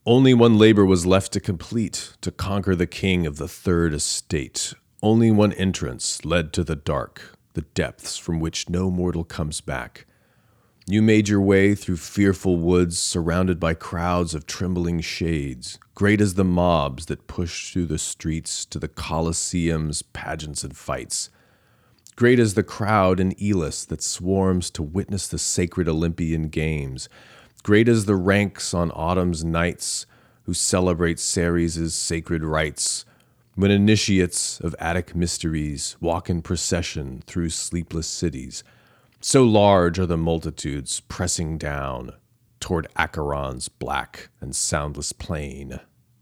Only one labor was left to complete, to conquer the king of the third estate. Only one entrance led to the dark, the depths from which no mortal comes back. You made your way through fearful woods, surrounded by crowds of trembling shades, great as the mobs that push through the streets to the Colosseum's pageants and fights. Great as the crowd in Elis that swarms to witness the sacred Olympian Games. Great as the ranks on autumn's nights who celebrate Ceres' sacred rites, when initiates of Attic mysteries walk in procession through sleepless cities. So large are the multitudes pressing down toward Acheron's black and soundless plain.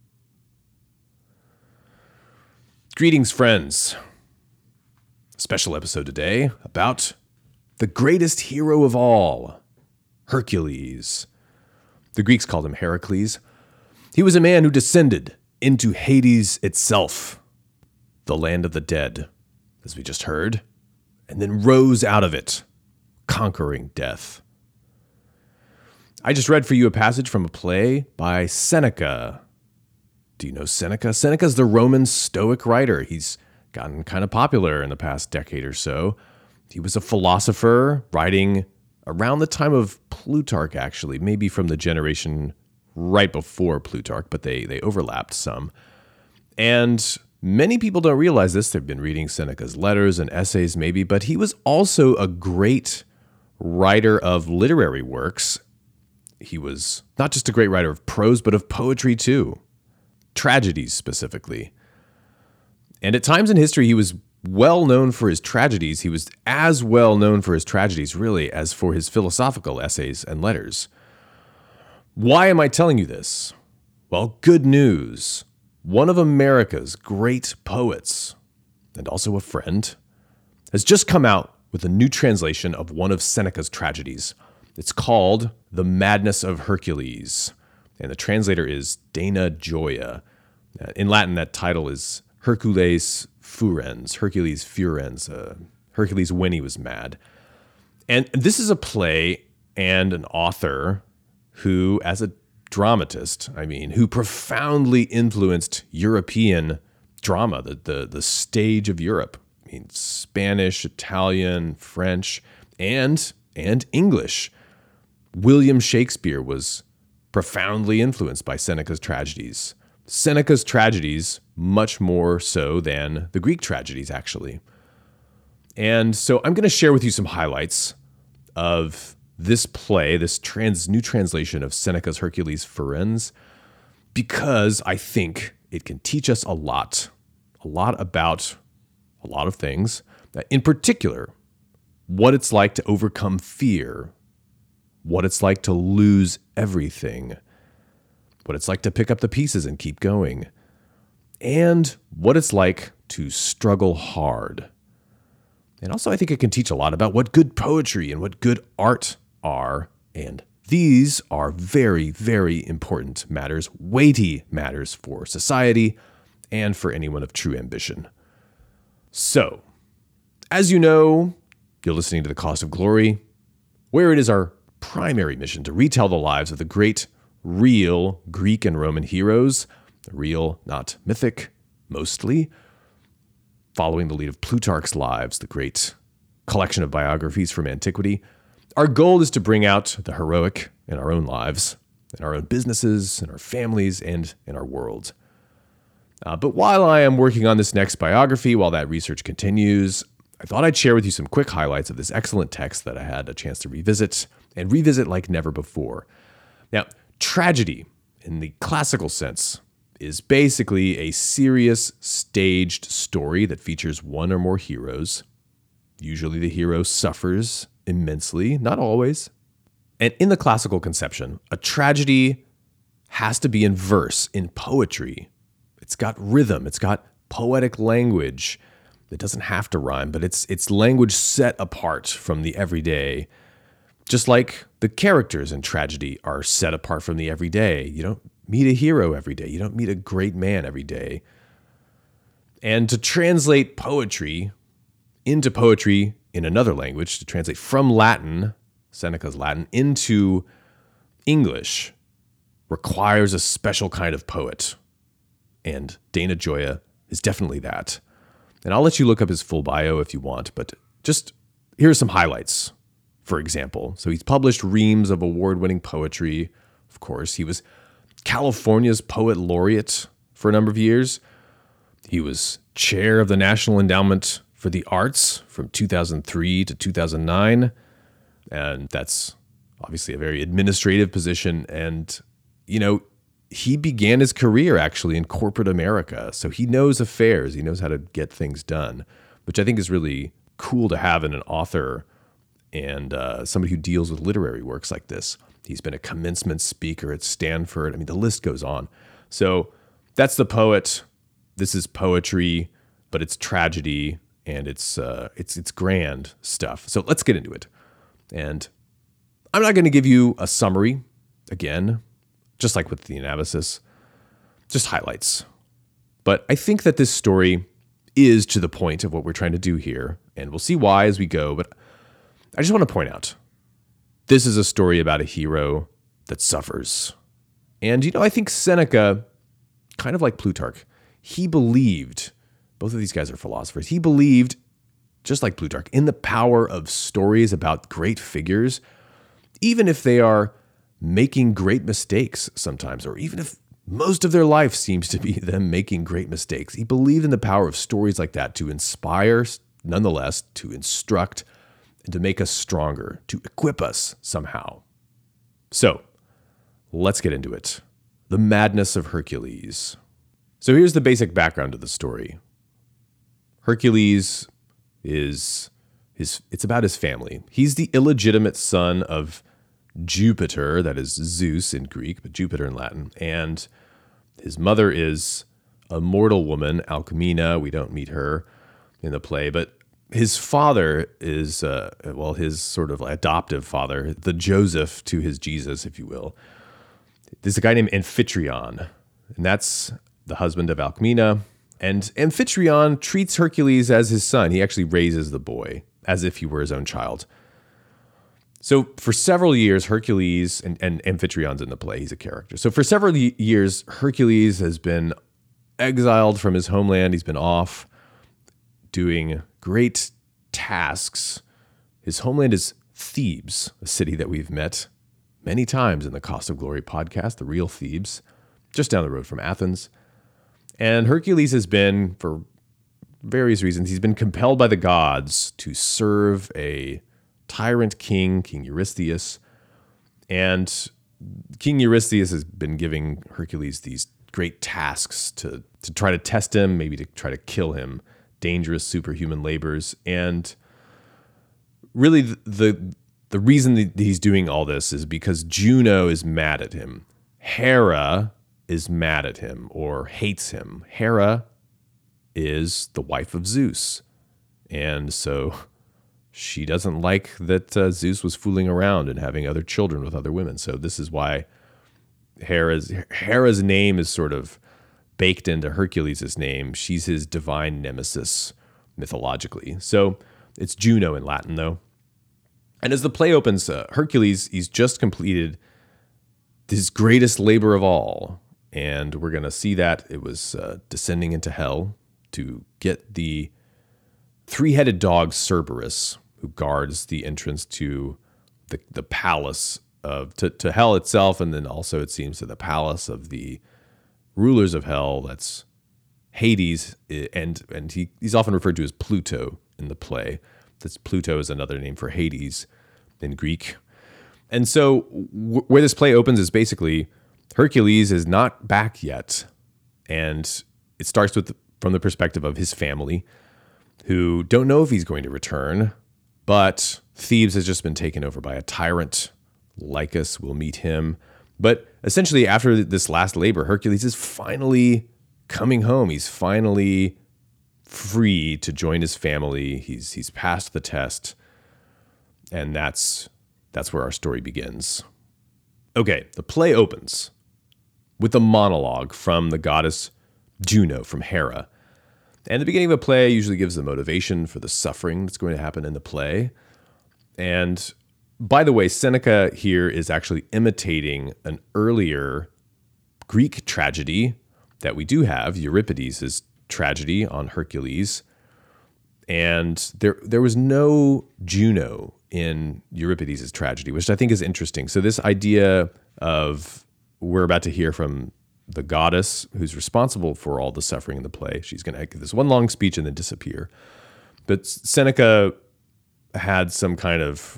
Greetings, friends. A special episode today about the greatest hero of all, Hercules. The Greeks called him Heracles. He was a man who descended into Hades itself, the land of the dead, as we just heard, and then rose out of it, conquering death. I just read for you a passage from a play by Seneca. Do you know Seneca? Seneca's the Roman Stoic writer. He's gotten kind of popular in the past decade or so. He was a philosopher writing around the time of Plutarch, actually, maybe from the generation right before Plutarch, but they overlapped some. And many people don't realize this. They've been reading Seneca's letters and essays maybe, but he was also a great writer of literary works. He was not just a great writer of prose, but of poetry too. Tragedies specifically. And at times in history, he was well known for his tragedies. He was as well known for his tragedies, really, as for his philosophical essays and letters. Why am I telling you this? Well, good news. One of America's great poets, and also a friend, has just come out with a new translation of one of Seneca's tragedies. It's called The Madness of Hercules, and the translator is Dana Gioia. In Latin, that title is Hercules Furens, Hercules when he was mad. And this is a play and an author who, as a dramatist, who profoundly influenced European drama, the stage of Europe. Spanish, Italian, French, and English. William Shakespeare was profoundly influenced by Seneca's tragedies. Seneca's tragedies much more so than the Greek tragedies, actually. And so I'm going to share with you some highlights of this play, this new translation of Seneca's Hercules Furens, because I think it can teach us a lot about a lot of things. In particular, what it's like to overcome fear, what it's like to lose everything, what it's like to pick up the pieces and keep going, and what it's like to struggle hard. And also, I think it can teach a lot about what good poetry and what good art are, and these are very, very important matters, weighty matters for society and for anyone of true ambition. So, as you know, you're listening to The Cost of Glory, where it is our primary mission to retell the lives of the great, real Greek and Roman heroes, the real, not mythic, mostly, following the lead of Plutarch's Lives, the great collection of biographies from antiquity. Our goal is to bring out the heroic in our own lives, in our own businesses, in our families, and in our world. But while I am working on this next biography, while that research continues, I thought I'd share with you some quick highlights of this excellent text that I had a chance to revisit, and revisit like never before. Now, tragedy, in the classical sense, is basically a serious staged story that features one or more heroes. Usually the hero suffers immensely, not always. And in the classical conception, a tragedy has to be in verse, in poetry. It's got rhythm, it's got poetic language. It doesn't have to rhyme, but it's language set apart from the everyday. Just like the characters in tragedy are set apart from the everyday. You don't meet a hero every day. You don't meet a great man every day. And to translate poetry into poetry in another language, to translate from Latin, Seneca's Latin, into English, requires a special kind of poet. And Dana Gioia is definitely that. And I'll let you look up his full bio if you want, but just here are some highlights, for example. So he's published reams of award-winning poetry. Of course, he was California's poet laureate for a number of years. He was chair of the National Endowment for the Arts from 2003 to 2009. And that's obviously a very administrative position. And, he began his career actually in corporate America. So he knows affairs. He knows how to get things done, which I think is really cool to have in an author and somebody who deals with literary works like this. He's been a commencement speaker at Stanford. I mean, the list goes on. So that's the poet. This is poetry, but it's tragedy and it's grand stuff. So let's get into it. And I'm not going to give you a summary again, just like with the Anabasis, just highlights. But I think that this story is to the point of what we're trying to do here, and we'll see why as we go. But I just want to point out, this is a story about a hero that suffers. And, I think Seneca, kind of like Plutarch, he believed, both of these guys are philosophers, he believed, just like Plutarch, in the power of stories about great figures, even if they are making great mistakes sometimes, or even if most of their life seems to be them making great mistakes. He believed in the power of stories like that to inspire, nonetheless, to instruct, and to make us stronger, to equip us somehow. So, let's get into it. The madness of Hercules. So here's the basic background of the story. Hercules it's about his family. He's the illegitimate son of Jupiter, that is Zeus in Greek, but Jupiter in Latin. And his mother is a mortal woman, Alcmena. We don't meet her in the play, but his father is, his sort of adoptive father, the Joseph to his Jesus, if you will. There's a guy named Amphitryon, and that's the husband of Alcmena. And Amphitryon treats Hercules as his son. He actually raises the boy as if he were his own child. So for several years, Hercules, and Amphitryon's in the play, he's a character. So for several years, Hercules has been exiled from his homeland. He's been off doing great tasks. His homeland is Thebes, a city that we've met many times in the Cost of Glory podcast, the real Thebes, just down the road from Athens. And Hercules has been, for various reasons, he's been compelled by the gods to serve a tyrant king, King Eurystheus. And King Eurystheus has been giving Hercules these great tasks to try to test him, maybe to try to kill him, dangerous superhuman labors. And really the reason that he's doing all this is because Juno is mad at him. Hera is mad at him or hates him. Hera is the wife of Zeus. And so she doesn't like that Zeus was fooling around and having other children with other women. So this is why Hera's name is sort of baked into Hercules' name. She's his divine nemesis mythologically. So it's Juno in Latin, though. And as the play opens, Hercules, he's just completed his greatest labor of all. And we're going to see that it was descending into hell to get the three-headed dog Cerberus, who guards the entrance to the palace to hell itself, and then also, it seems, to the palace of the rulers of hell. That's Hades, and he's often referred to as Pluto in the play. Pluto is another name for Hades in Greek. And so where this play opens is basically Hercules is not back yet, and it starts from the perspective of his family, who don't know if he's going to return, but Thebes has just been taken over by a tyrant. Lycus will meet him. But essentially, after this last labor, Hercules is finally coming home. He's finally free to join his family. He's passed the test, and that's where our story begins. Okay, the play opens with a monologue from the goddess Juno, from Hera. And the beginning of a play usually gives the motivation for the suffering that's going to happen in the play. And by the way, Seneca here is actually imitating an earlier Greek tragedy that we do have, Euripides' tragedy on Hercules. And there was no Juno in Euripides' tragedy, which I think is interesting. So this idea of, we're about to hear from the goddess who's responsible for all the suffering in the play. She's going to give this one long speech and then disappear. But Seneca had some kind of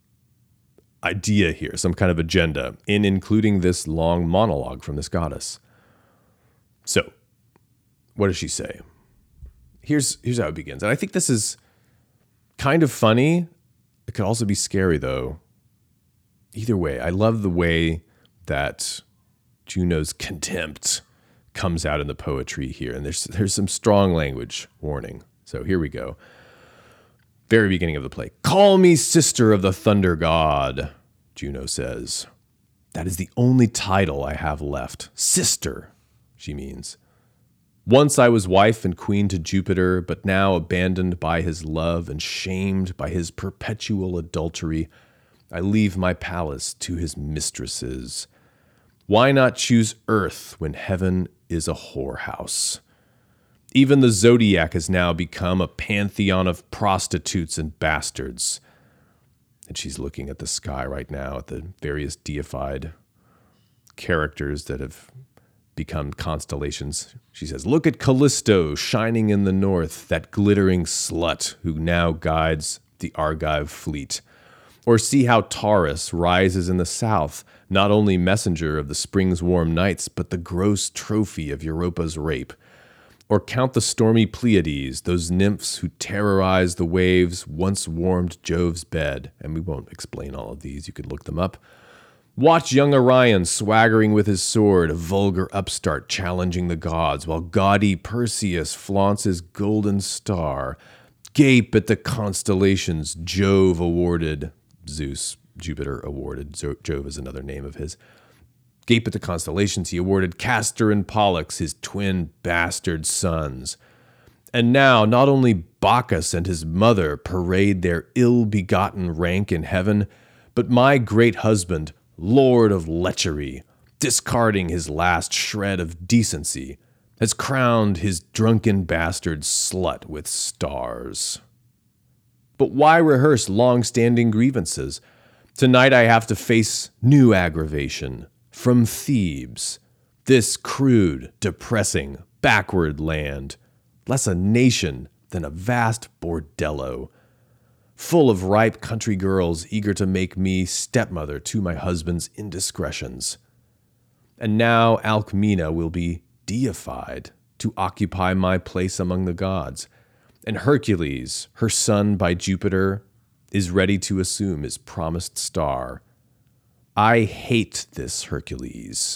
idea here, some kind of agenda in including this long monologue from this goddess. So, what does she say? Here's how it begins. And I think this is kind of funny. It could also be scary, though. Either way, I love the way that Juno's contempt comes out in the poetry here. And there's some strong language warning. So here we go. Very beginning of the play. "Call me sister of the thunder god," Juno says. "That is the only title I have left. Sister," she means. "Once I was wife and queen to Jupiter, but now abandoned by his love and shamed by his perpetual adultery, I leave my palace to his mistresses. Why not choose earth when heaven is a whorehouse? Even the zodiac has now become a pantheon of prostitutes and bastards." And she's looking at the sky right now, at the various deified characters that have become constellations. She says, "Look at Callisto shining in the north, that glittering slut who now guides the Argive fleet. Or see how Taurus rises in the south, not only messenger of the spring's warm nights, but the gross trophy of Europa's rape. Or count the stormy Pleiades, those nymphs who terrorize the waves, once warmed Jove's bed." And we won't explain all of these. You could look them up. "Watch young Orion swaggering with his sword, a vulgar upstart challenging the gods, while gaudy Perseus flaunts his golden star. Gape at the constellations Jove awarded." Zeus, Jupiter awarded. Jove is another name of his. "Gape at the constellations he awarded Castor and Pollux, his twin bastard sons. And now not only Bacchus and his mother parade their ill-begotten rank in heaven, but my great husband, lord of lechery, discarding his last shred of decency, has crowned his drunken bastard slut with stars. But why rehearse long-standing grievances? Tonight I have to face new aggravation from Thebes, this crude, depressing, backward land, less a nation than a vast bordello, full of ripe country girls eager to make me stepmother to my husband's indiscretions. And now Alcmena will be deified to occupy my place among the gods, and Hercules, her son by Jupiter, is ready to assume his promised star. I hate this Hercules."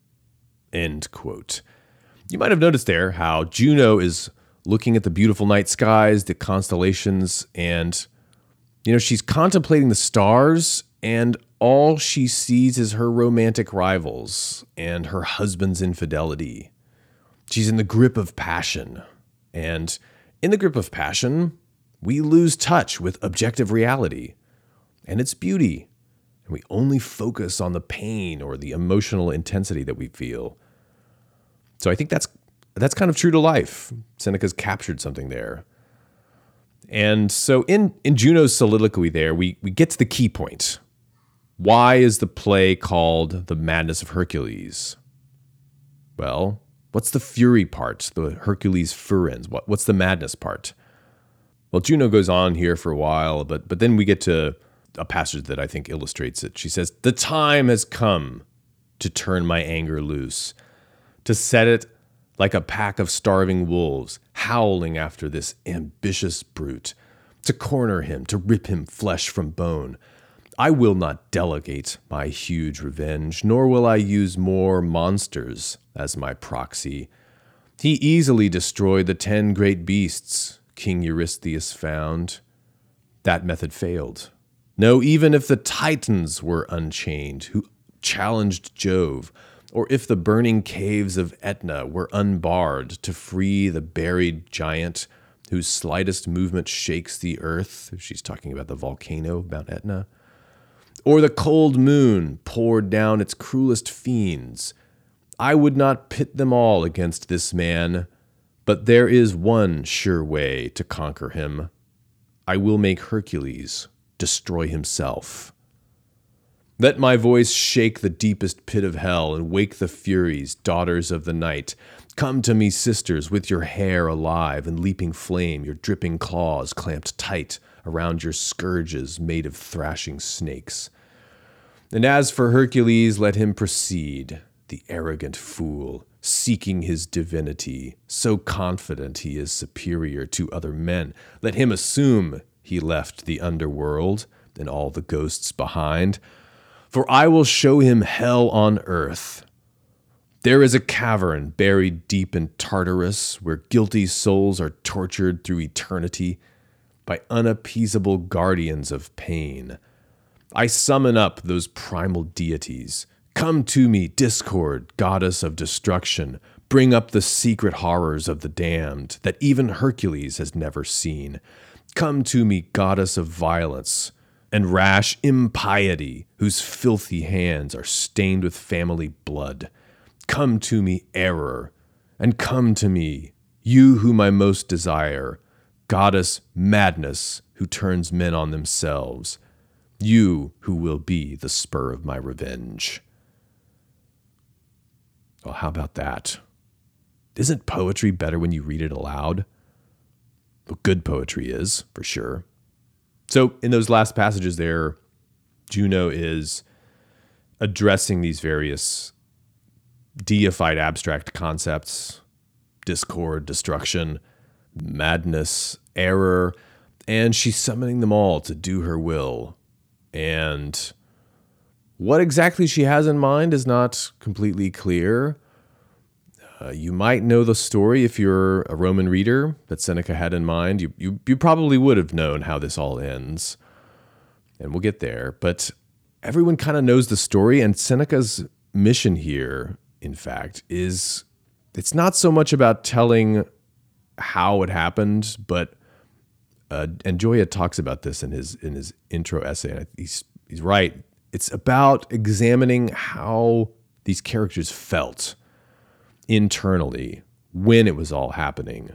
End quote. You might have noticed there how Juno is looking at the beautiful night skies, the constellations, and she's contemplating the stars, and all she sees is her romantic rivals and her husband's infidelity. She's in the grip of passion, and in the grip of passion, we lose touch with objective reality and its beauty, and we only focus on the pain or the emotional intensity that we feel. So I think that's kind of true to life. Seneca's captured something there. And so in Juno's soliloquy there, we get to the key point. Why is the play called The Madness of Hercules? Well, what's the fury part, the Hercules furens? What's the madness part? Well, Juno goes on here for a while, but then we get to a passage that I think illustrates it. She says, "The time has come to turn my anger loose, to set it like a pack of starving wolves, howling after this ambitious brute, to corner him, to rip him flesh from bone. I will not delegate my huge revenge, nor will I use more monsters as my proxy. He easily destroyed the 10 great beasts King Eurystheus found. That method failed. No, even if the Titans were unchained, who challenged Jove, or if the burning caves of Etna were unbarred to free the buried giant whose slightest movement shakes the earth," she's talking about the volcano of Mount Etna, "or the cold moon poured down its cruelest fiends, I would not pit them all against this man, but there is one sure way to conquer him. I will make Hercules destroy himself. Let my voice shake the deepest pit of hell and wake the Furies, daughters of the night. Come to me, sisters, with your hair alive and leaping flame, your dripping claws clamped tight around your scourges made of thrashing snakes. And as for Hercules, let him proceed, the arrogant fool, seeking his divinity, so confident he is superior to other men. Let him assume he left the underworld and all the ghosts behind. For I will show him hell on earth. There is a cavern buried deep in Tartarus where guilty souls are tortured through eternity by unappeasable guardians of pain. I summon up those primal deities. Come to me, Discord, goddess of destruction. Bring up the secret horrors of the damned that even Hercules has never seen. Come to me, goddess of violence and rash impiety, whose filthy hands are stained with family blood. Come to me, error, and come to me, you whom I most desire, goddess madness, who turns men on themselves, you who will be the spur of my revenge. Well, how about that? Isn't poetry better when you read it aloud? Well, good poetry is, for sure. So in those last passages there, Juno is addressing these various deified abstract concepts: discord, destruction, madness, error, and she's summoning them all to do her will. And what exactly she has in mind is not completely clear. You might know the story if you're a Roman reader that Seneca had in mind. You probably would have known how this all ends, and we'll get there. But everyone kind of knows the story, and Seneca's mission here, in fact, is it's not so much about telling how it happened, but and Gioia talks about this in his intro essay, and he's right. It's about examining how these characters felt internally when it was all happening.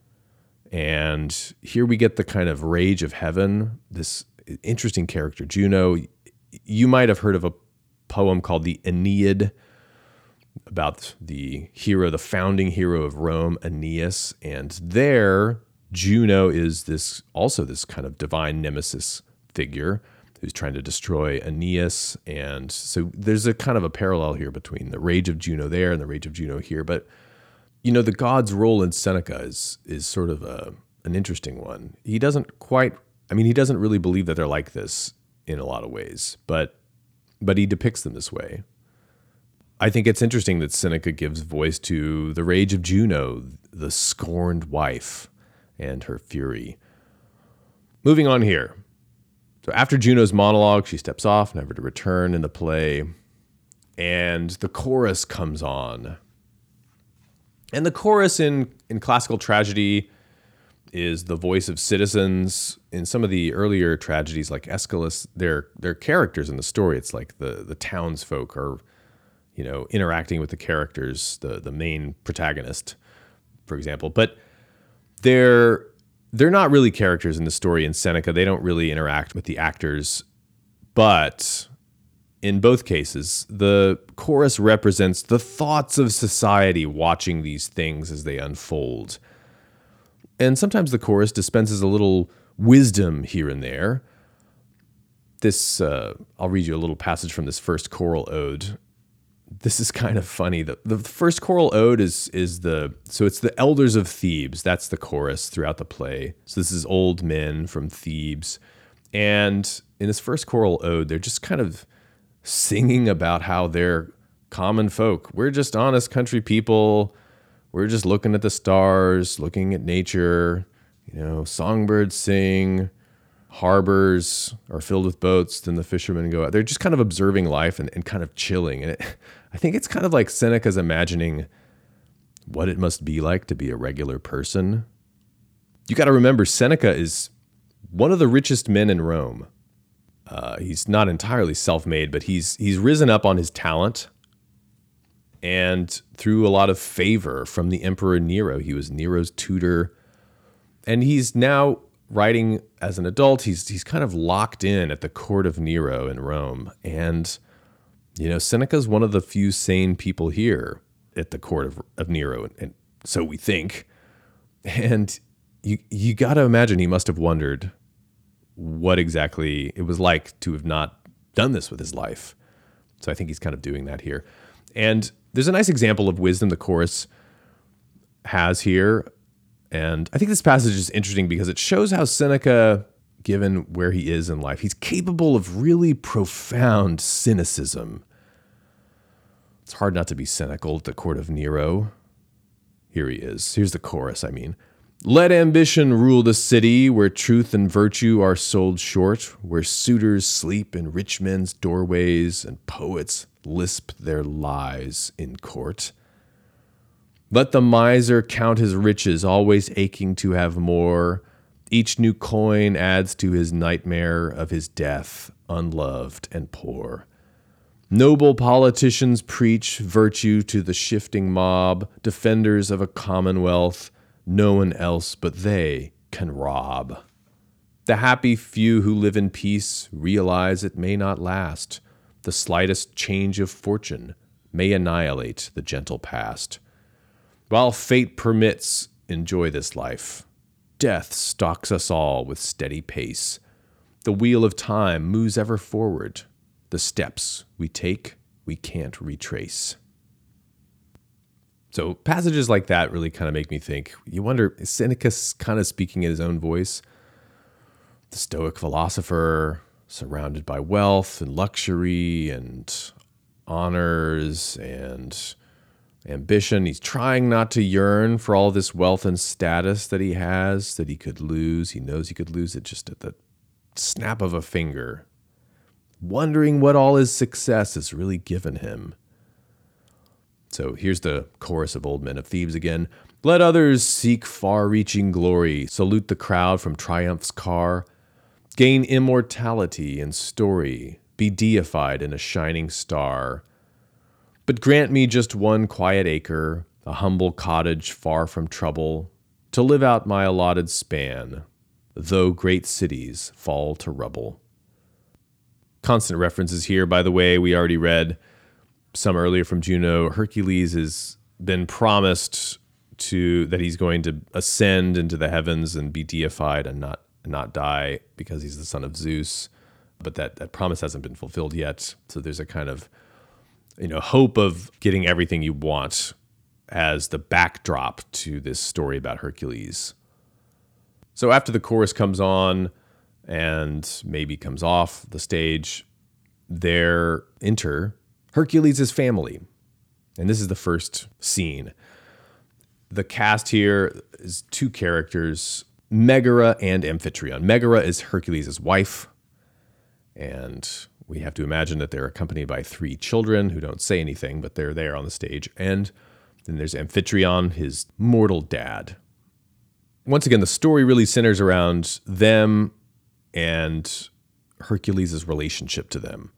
And here we get the kind of rage of heaven, this interesting character, Juno. You might have heard of a poem called the Aeneid about the hero, the founding hero of Rome, Aeneas. And there, Juno is this kind of divine nemesis figure who's trying to destroy Aeneas. And so there's a kind of a parallel here between the rage of Juno there and the rage of Juno here. But, you know, the god's role in Seneca is sort of an interesting one. He doesn't really believe that they're like this in a lot of ways, but he depicts them this way. I think it's interesting that Seneca gives voice to the rage of Juno, the scorned wife, and her fury. Moving on here. So after Juno's monologue, she steps off, never to return in the play, and the chorus comes on. And the chorus in classical tragedy is the voice of citizens. In some of the earlier tragedies like Aeschylus, they're characters in the story. It's like the townsfolk are, you know, interacting with the characters, the main protagonist, for example. But they're not really characters in the story in Seneca. They don't really interact with the actors. But in both cases, the chorus represents the thoughts of society watching these things as they unfold. And sometimes the chorus dispenses a little wisdom here and there. This, I'll read you a little passage from this first choral ode. This is kind of funny. The first choral ode is it's the elders of Thebes. That's the chorus throughout the play. So this is old men from Thebes. And in this first choral ode, they're just kind of singing about how they're common folk. We're just honest country people. We're just looking at the stars, looking at nature. You know, songbirds sing, harbors are filled with boats, then the fishermen go out. They're just kind of observing life and kind of chilling. And I think it's kind of like Seneca's imagining what it must be like to be a regular person. You got to remember, Seneca is one of the richest men in Rome. He's not entirely self-made, but he's risen up on his talent. and through a lot of favor from the Emperor Nero. He was Nero's tutor, and he's now writing as an adult. He's kind of locked in at the court of Nero in Rome, and Seneca's one of the few sane people here at the court of Nero, and so we think. And you got to imagine he must have wondered what exactly it was like to have not done this with his life. So I think he's kind of doing that here. And there's a nice example of wisdom the chorus has here. And I think this passage is interesting because it shows how Seneca, given where he is in life, he's capable of really profound cynicism. It's hard not to be cynical at the court of Nero. Here he is. Here's the chorus, Let ambition rule the city where truth and virtue are sold short, where suitors sleep in rich men's doorways and poets lisp their lies in court. Let the miser count his riches, always aching to have more. Each new coin adds to his nightmare of his death, unloved and poor. Noble politicians preach virtue to the shifting mob, defenders of a commonwealth no one else but they can rob. The happy few who live in peace realize it may not last. The slightest change of fortune may annihilate the gentle past. While fate permits, enjoy this life. Death stalks us all with steady pace. The wheel of time moves ever forward. The steps we take, we can't retrace. So passages like that really kind of make me think. You wonder, is Seneca kind of speaking in his own voice? The Stoic philosopher, surrounded by wealth and luxury and honors and ambition. He's trying not to yearn for all this wealth and status that he has, that he could lose. He knows he could lose it just at the snap of a finger. Wondering what all his success has really given him. So here's the chorus of Old Men of Thebes again. Let others seek far-reaching glory, salute the crowd from triumph's car, gain immortality in story, be deified in a shining star. But grant me just one quiet acre, a humble cottage far from trouble, to live out my allotted span, though great cities fall to rubble. Constant references here, by the way. We already read some earlier from Juno. Hercules has been promised that he's going to ascend into the heavens and be deified and not die because he's the son of Zeus. But that promise hasn't been fulfilled yet. So there's a kind of hope of getting everything you want as the backdrop to this story about Hercules. So after the chorus comes on and maybe comes off the stage, there enter Hercules' family. And this is the first scene. The cast here is two characters, Megara and Amphitryon. Megara is Hercules' wife, and we have to imagine that they're accompanied by three children who don't say anything, but they're there on the stage. And then there's Amphitryon, his mortal dad. Once again, the story really centers around them and Hercules' relationship to them.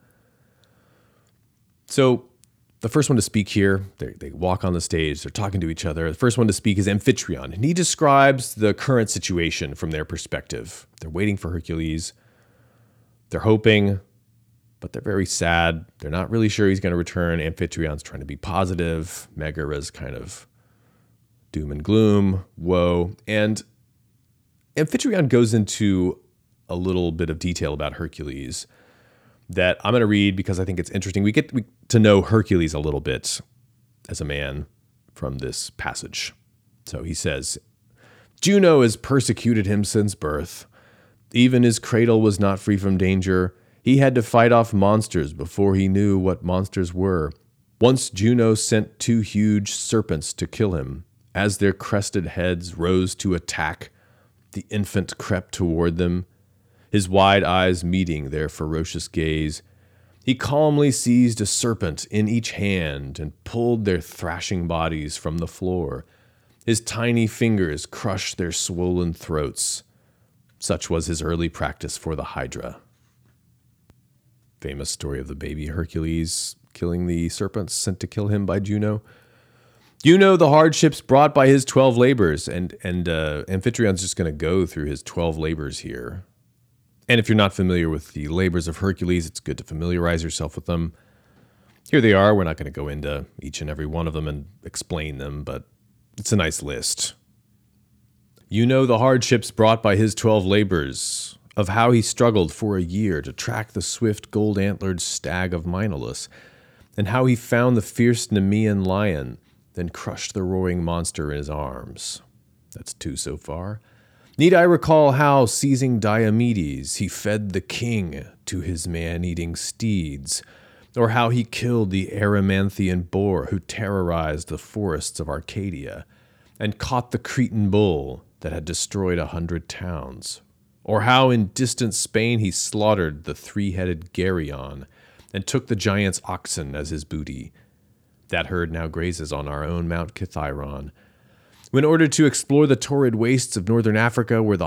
So the first one to speak here, they walk on the stage, they're talking to each other. The first one to speak is Amphitryon, and he describes the current situation from their perspective. They're waiting for Hercules. They're hoping, but they're very sad. They're not really sure he's going to return. Amphitryon's trying to be positive. Megara's kind of doom and gloom, woe. And Amphitryon goes into a little bit of detail about Hercules that I'm going to read because I think it's interesting. We get to know Hercules a little bit as a man from this passage. So he says, Juno has persecuted him since birth. Even his cradle was not free from danger. He had to fight off monsters before he knew what monsters were. Once Juno sent two huge serpents to kill him. As their crested heads rose to attack, the infant crept toward them, his wide eyes meeting their ferocious gaze. He calmly seized a serpent in each hand and pulled their thrashing bodies from the floor. His tiny fingers crushed their swollen throats. Such was his early practice for the Hydra. Famous story of the baby Hercules killing the serpents sent to kill him by Juno. You know the hardships brought by his 12 labors, and Amphitrion's just going to go through his 12 labors here. And if you're not familiar with the labors of Hercules, it's good to familiarize yourself with them. Here they are. We're not going to go into each and every one of them and explain them, but it's a nice list. You know the hardships brought by his 12 labors, of how he struggled for a year to track the swift gold-antlered stag of Mainolus, and how he found the fierce Nemean lion, then crushed the roaring monster in his arms. That's 2 so far. Need I recall how, seizing Diomedes, he fed the king to his man-eating steeds, or how he killed the Erymanthian boar who terrorized the forests of Arcadia, and caught the Cretan bull that had destroyed 100 towns, or how in distant Spain he slaughtered the 3-headed Geryon, and took the giant's oxen as his booty. That herd now grazes on our own Mount Kithaeron. In order to explore the torrid wastes of northern Africa where the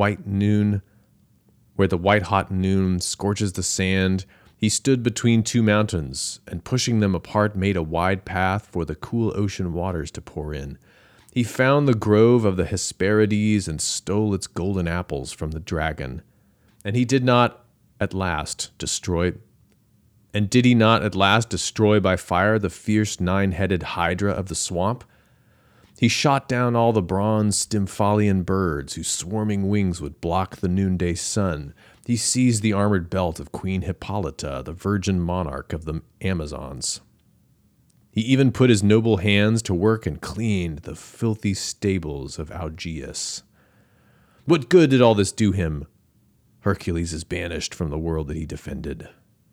white hot noon scorches the sand, he stood between 2 mountains, and pushing them apart made a wide path for the cool ocean waters to pour in. He found the grove of the Hesperides and stole its golden apples from the dragon. And he did not at last destroy And did he not at last destroy by fire the fierce 9-headed hydra of the swamp? He shot down all the bronze Stymphalian birds whose swarming wings would block the noonday sun. He seized the armored belt of Queen Hippolyta, the virgin monarch of the Amazons. He even put his noble hands to work and cleaned the filthy stables of Augeas. What good did all this do him? Hercules is banished from the world that he defended.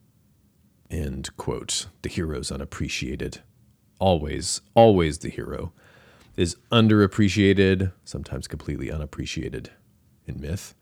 End quote. The hero's unappreciated. Always the hero is underappreciated, sometimes completely unappreciated in myth.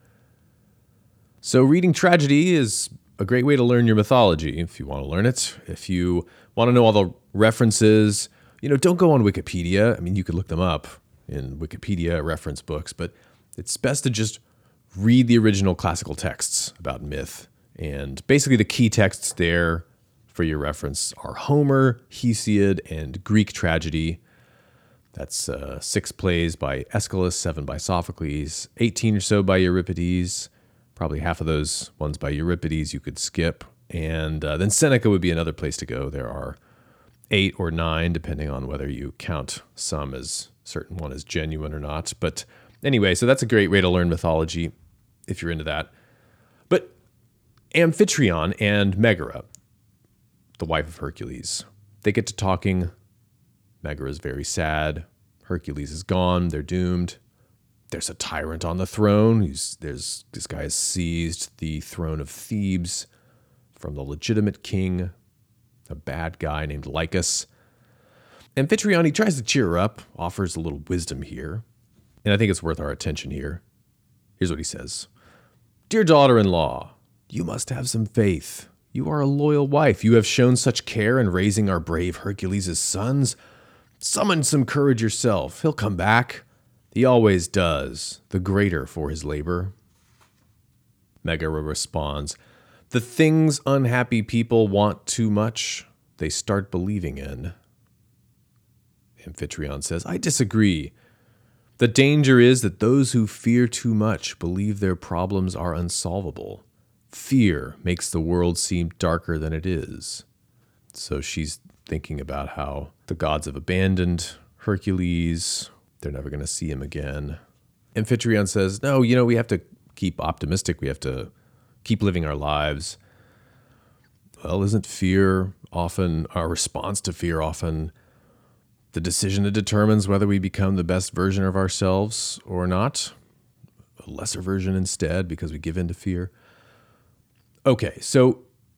So reading tragedy is a great way to learn your mythology if you want to learn it. If you want to know all the references, don't go on Wikipedia. I mean, you could look them up in Wikipedia reference books, but it's best to just read the original classical texts about myth. And basically the key texts there for your reference are Homer, Hesiod, and Greek tragedy. That's 6 plays by Aeschylus, 7 by Sophocles, 18 or so by Euripides. Probably half of those ones by Euripides you could skip. And then Seneca would be another place to go. There are 8 or 9, depending on whether you count some as certain one as genuine or not. But anyway, so that's a great way to learn mythology if you're into that. But Amphitryon and Megara, the wife of Hercules, they get to talking. Megara is very sad. Hercules is gone. They're doomed. There's a tyrant on the throne. This guy has seized the throne of Thebes from the legitimate king, a bad guy named Lycus. Amphitryon, he tries to cheer her up, offers a little wisdom here, and I think it's worth our attention here. Here's what he says. Dear daughter-in-law, you must have some faith. You are a loyal wife. You have shown such care in raising our brave Hercules' sons. Summon some courage yourself. He'll come back. He always does, the greater for his labor. Megara responds, the things unhappy people want too much, they start believing in. Amphitryon says, I disagree. The danger is that those who fear too much believe their problems are unsolvable. Fear makes the world seem darker than it is. So she's thinking about how the gods have abandoned Hercules. They're never going to see him again. Amphitryon says, no, we have to keep optimistic. We have to keep living our lives. Well, isn't fear often, our response to fear often, the decision that determines whether we become the best version of ourselves or not? A lesser version instead because we give in to fear. Okay, so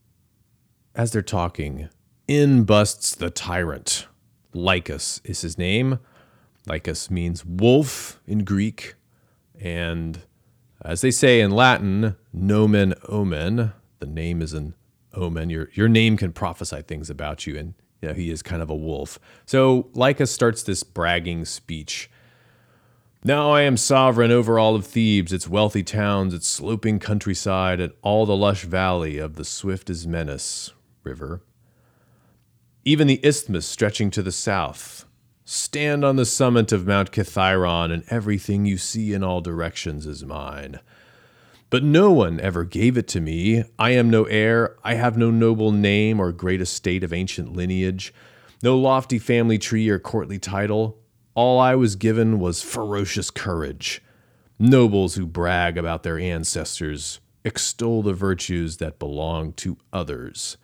as they're talking, in busts the tyrant. Lycus is his name. Lycus means wolf in Greek. And as they say in Latin, nomen omen. The name is an omen. Your name can prophesy things about you, and he is kind of a wolf. So Lycus starts this bragging speech. Now I am sovereign over all of Thebes, its wealthy towns, its sloping countryside, and all the lush valley of the swift Ismenus river. even the isthmus stretching to the south. Stand on the summit of Mount Kithiron, and everything you see in all directions is mine. But no one ever gave it to me. I am no heir. I have no noble name or great estate of ancient lineage, no lofty family tree or courtly title. All I was given was ferocious courage. Nobles who brag about their ancestors extol the virtues that belong to others.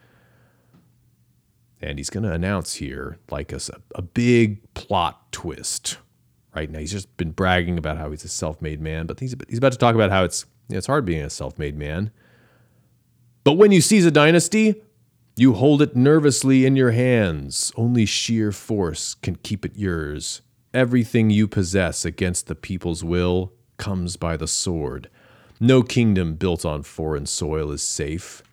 And he's going to announce here, Lycus, a big plot twist. Right now, he's just been bragging about how he's a self-made man, but he's about to talk about how it's hard being a self-made man. But when you seize a dynasty, you hold it nervously in your hands. Only sheer force can keep it yours. Everything you possess against the people's will comes by the sword. No kingdom built on foreign soil is safe.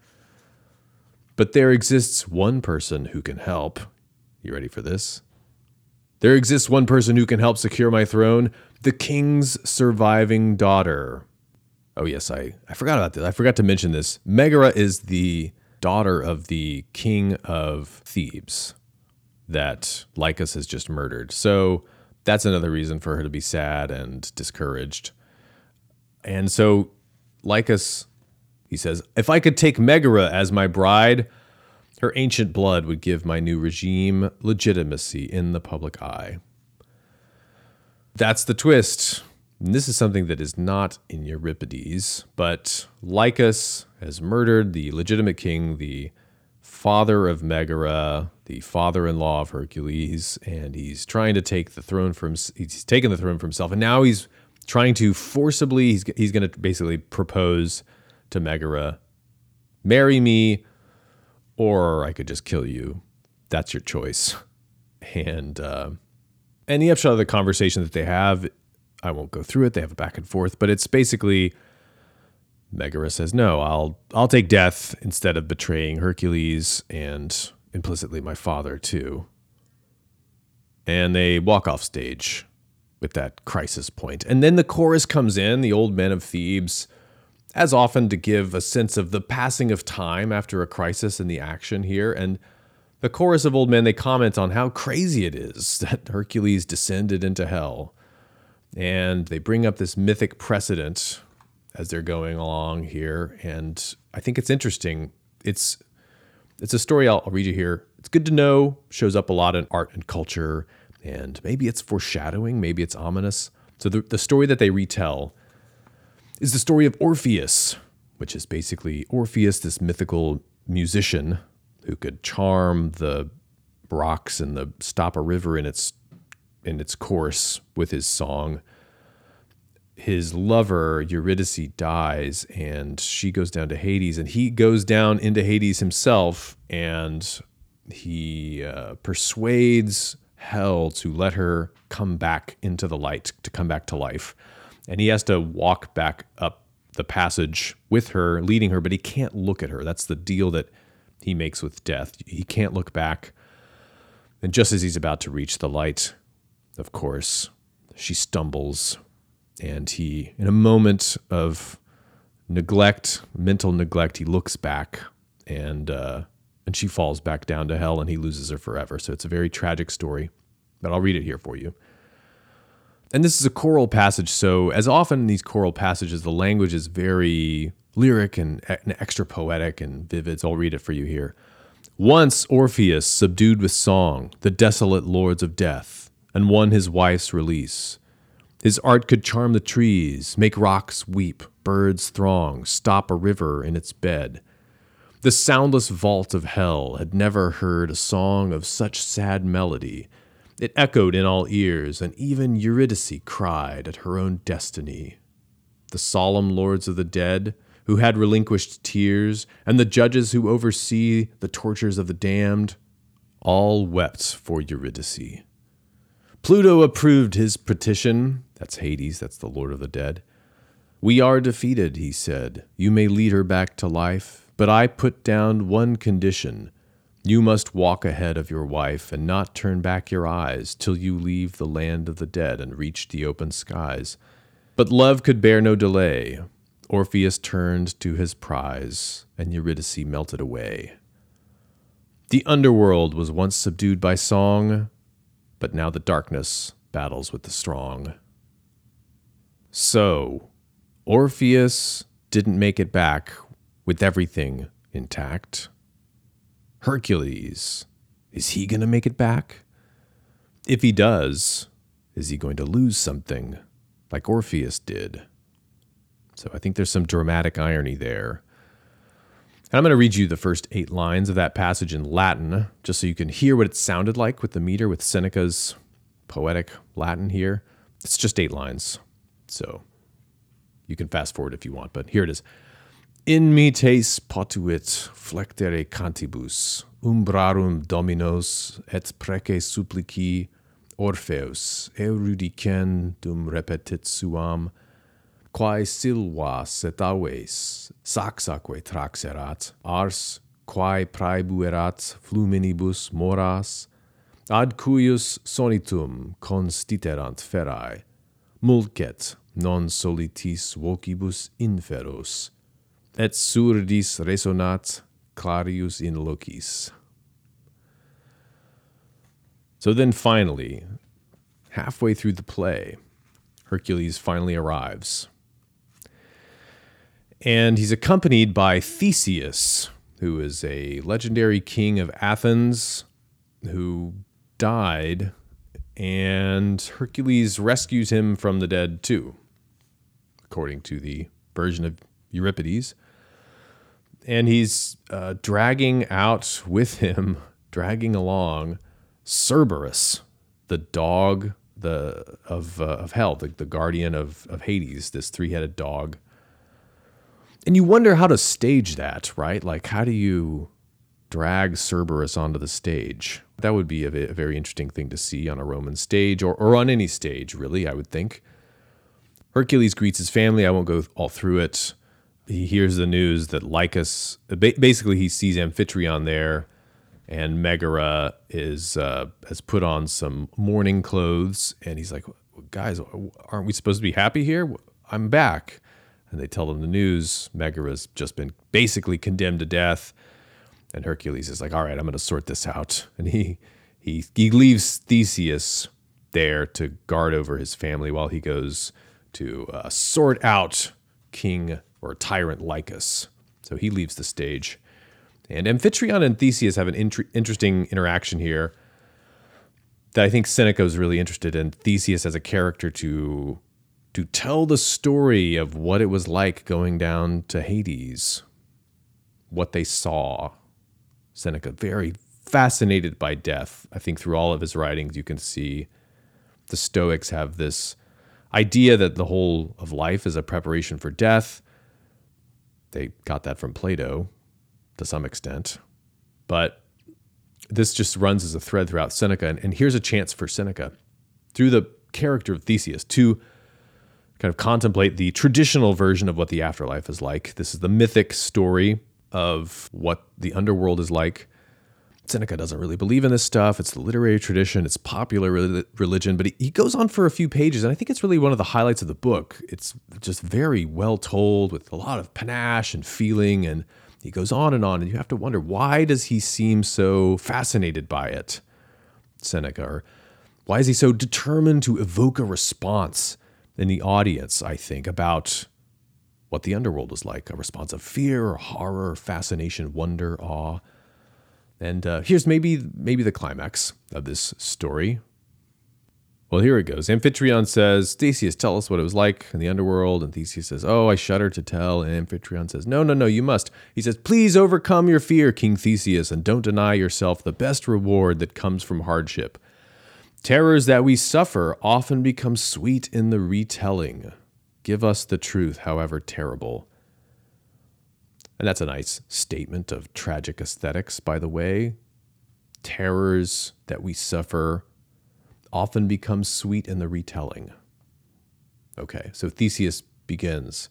But there exists one person who can help. You ready for this? There exists one person who can help secure my throne, the king's surviving daughter. Oh yes, I forgot about this. I forgot to mention this. Megara is the daughter of the king of Thebes that Lycus has just murdered. So that's another reason for her to be sad and discouraged. And so Lycus, he says, if I could take Megara as my bride, her ancient blood would give my new regime legitimacy in the public eye. That's the twist. And this is something that is not in Euripides, but Lycus has murdered the legitimate king, the father of Megara, the father-in-law of Hercules, and he's trying to take the throne he's taken the throne for himself, and now he's trying to forcibly, he's going to basically propose to Megara, marry me, or I could just kill you. That's your choice. And the upshot of the conversation that they have, I won't go through it. They have a back and forth, but it's basically Megara says, no, I'll take death instead of betraying Hercules and implicitly my father too. And they walk off stage with that crisis point. And then the chorus comes in, the old men of Thebes, as often to give a sense of the passing of time after a crisis in the action here. And the chorus of old men, they comment on how crazy it is that Hercules descended into hell. And they bring up this mythic precedent as they're going along here. And I think it's interesting. It's a story I'll read you here. It's good to know, shows up a lot in art and culture, and maybe it's foreshadowing, maybe it's ominous. So the story that they retell is the story of Orpheus, which is basically Orpheus, this mythical musician who could charm the rocks and stop a river in its course with his song. His lover, Eurydice, dies, and she goes down to Hades, and he goes down into Hades himself, and he persuades Hell to let her come back into the light, to come back to life. And he has to walk back up the passage with her, leading her, but he can't look at her. That's the deal that he makes with death. He can't look back. And just as he's about to reach the light, of course, she stumbles, and he, in a moment of neglect, mental neglect, he looks back, and she falls back down to hell, and he loses her forever. So it's a very tragic story, but I'll read it here for you. And this is a choral passage, so as often in these choral passages, the language is very lyric and extra poetic and vivid, so I'll read it for you here. Once Orpheus subdued with song the desolate lords of death, and won his wife's release. His art could charm the trees, make rocks weep, birds throng, stop a river in its bed. The soundless vault of hell had never heard a song of such sad melody. It echoed in all ears, and even Eurydice cried at her own destiny. The solemn lords of the dead, who had relinquished tears, and the judges who oversee the tortures of the damned, all wept for Eurydice. Pluto approved his petition. That's Hades, that's the Lord of the Dead. We are defeated, he said. You may lead her back to life, but I put down one condition. You must walk ahead of your wife and not turn back your eyes till you leave the land of the dead and reach the open skies. But love could bear no delay. Orpheus turned to his prize, and Eurydice melted away. The underworld was once subdued by song, but now the darkness battles with the strong. So, Orpheus didn't make it back with everything intact. Hercules, is he going to make it back? If he does, is he going to lose something like Orpheus did? So I think there's some dramatic irony there. And I'm going to read you the first 8 lines of that passage in Latin, just so you can hear what it sounded like with the meter, with Seneca's poetic Latin here. It's just 8 lines, so you can fast forward if you want, but here it is. In mites potuit flectere cantibus, umbrarum dominos et prece supplici Orpheus eurudicen dum repetit suam, quae silvas et aves saxaque traxerat, ars quae praebuerat fluminibus moras, ad cuius sonitum constiterant ferae, mulcet non solitis vocibus inferos, et surdis resonat clarius in locis. So then finally, halfway through the play, Hercules finally arrives. And he's accompanied by Theseus, who is a legendary king of Athens who died, and Hercules rescues him from the dead too, according to the version of Euripides. And he's dragging along Cerberus, the dog of hell, the guardian of Hades, this 3-headed dog. And you wonder how to stage that, right? Like, how do you drag Cerberus onto the stage? That would be a very interesting thing to see on a Roman stage, or on any stage, really, I would think. Hercules greets his family. I won't go all through it. He hears the news that Lycus, basically he sees Amphitryon there, and Megara has put on some mourning clothes, and he's like, guys, aren't we supposed to be happy here? I'm back. And they tell him the news. Megara's just been basically condemned to death. And Hercules is like, all right, I'm going to sort this out. And he leaves Theseus there to guard over his family while he goes to sort out King or Tyrant Lycus. So he leaves the stage. And Amphitryon and Theseus have an interesting interaction here that I think Seneca was really interested in. Theseus as a character to tell the story of what it was like going down to Hades, what they saw. Seneca, very fascinated by death. I think through all of his writings, you can see the Stoics have this idea that the whole of life is a preparation for death. They got that from Plato to some extent. But this just runs as a thread throughout Seneca. And here's a chance for Seneca, through the character of Theseus, to kind of contemplate the traditional version of what the afterlife is like. This is the mythic story of what the underworld is like. Seneca doesn't really believe in this stuff. It's the literary tradition. It's popular religion. But he goes on for a few pages, and I think it's really one of the highlights of the book. It's just very well told with a lot of panache and feeling, and he goes on, and you have to wonder, why does he seem so fascinated by it, Seneca? Or why is he so determined to evoke a response in the audience, I think, about what the underworld is like? A response of fear, or horror, fascination, wonder, awe. And here's maybe the climax of this story. Well, here it goes. Amphitryon says, Theseus, tell us what it was like in the underworld. And Theseus says, oh, I shudder to tell. And Amphitryon says, no, you must. He says, please overcome your fear, King Theseus, and don't deny yourself the best reward that comes from hardship. Terrors that we suffer often become sweet in the retelling. Give us the truth, however terrible. And that's a nice statement of tragic aesthetics, by the way. Terrors that we suffer often become sweet in the retelling. Okay, so Theseus begins.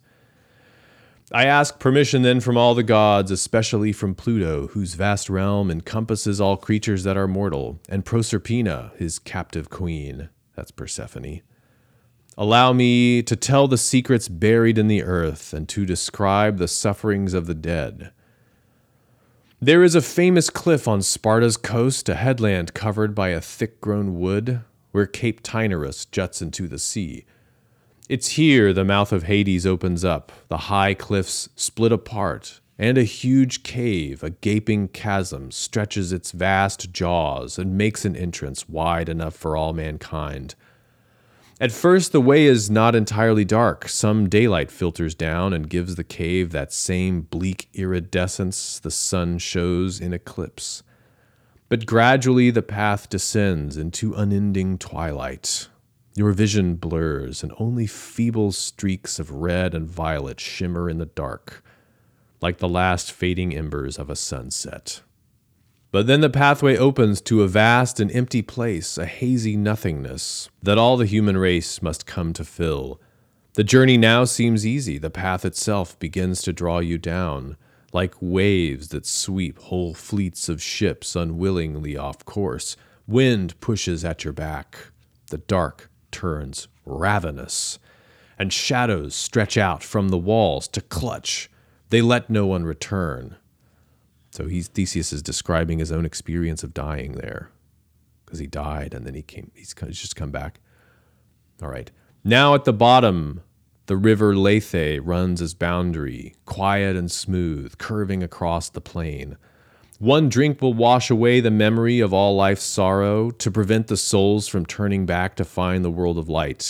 I ask permission then from all the gods, especially from Pluto, whose vast realm encompasses all creatures that are mortal, and Proserpina, his captive queen. That's Persephone. Allow me to tell the secrets buried in the earth and to describe the sufferings of the dead. There is a famous cliff on Sparta's coast, a headland covered by a thick-grown wood, where Cape Taenarus juts into the sea. It's here the mouth of Hades opens up, the high cliffs split apart, and a huge cave, a gaping chasm, stretches its vast jaws and makes an entrance wide enough for all mankind. At first, the way is not entirely dark. Some daylight filters down and gives the cave that same bleak iridescence the sun shows in eclipse. But gradually the path descends into unending twilight. Your vision blurs, and only feeble streaks of red and violet shimmer in the dark, like the last fading embers of a sunset. But then the pathway opens to a vast and empty place, a hazy nothingness that all the human race must come to fill. The journey now seems easy. The path itself begins to draw you down, like waves that sweep whole fleets of ships unwillingly off course. Wind pushes at your back. The dark turns ravenous, and shadows stretch out from the walls to clutch. They let no one return. So Theseus is describing his own experience of dying there, because he died and then he's just come back. All right. Now at the bottom, the river Lethe runs as boundary, quiet and smooth, curving across the plain. One drink will wash away the memory of all life's sorrow to prevent the souls from turning back to find the world of light.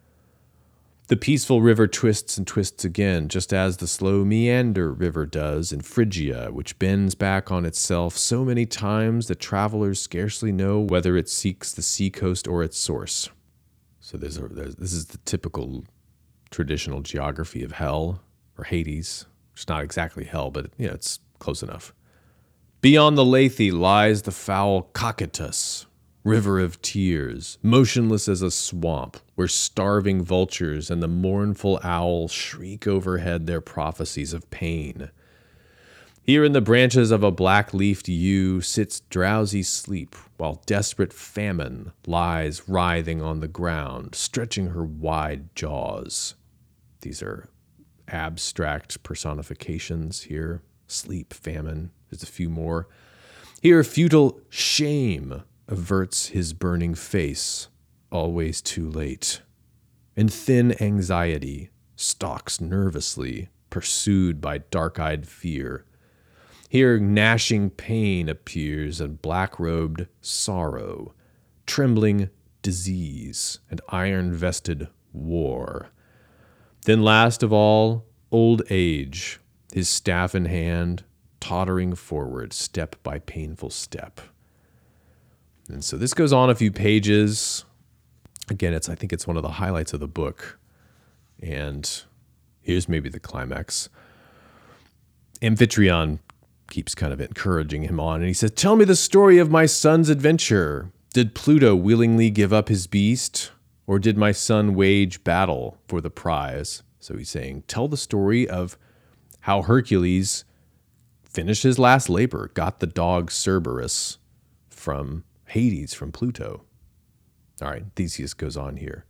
The peaceful river twists and twists again, just as the slow Meander River does in Phrygia, which bends back on itself so many times that travelers scarcely know whether it seeks the seacoast or its source. So this is the typical traditional geography of hell, or Hades. It's not exactly hell, but it's close enough. Beyond the Lethe lies the foul Cocytus, river of tears, motionless as a swamp, where starving vultures and the mournful owl shriek overhead their prophecies of pain. Here in the branches of a black-leafed yew sits drowsy sleep, while desperate famine lies writhing on the ground, stretching her wide jaws. These are abstract personifications here. Sleep, famine, there's a few more. Here, futile shame averts his burning face, always too late. And thin anxiety stalks nervously, pursued by dark-eyed fear. Here gnashing pain appears, and black-robed sorrow, trembling disease, and iron-vested war. Then last of all, old age, his staff in hand, tottering forward step by painful step. And so this goes on a few pages. Again, I think it's one of the highlights of the book. And here's maybe the climax. Amphitryon keeps kind of encouraging him on, and he says, "Tell me the story of my son's adventure. Did Pluto willingly give up his beast, or did my son wage battle for the prize?" So he's saying, tell the story of how Hercules finished his last labor, got the dog Cerberus from Hades, from Pluto. All right, Theseus goes on here.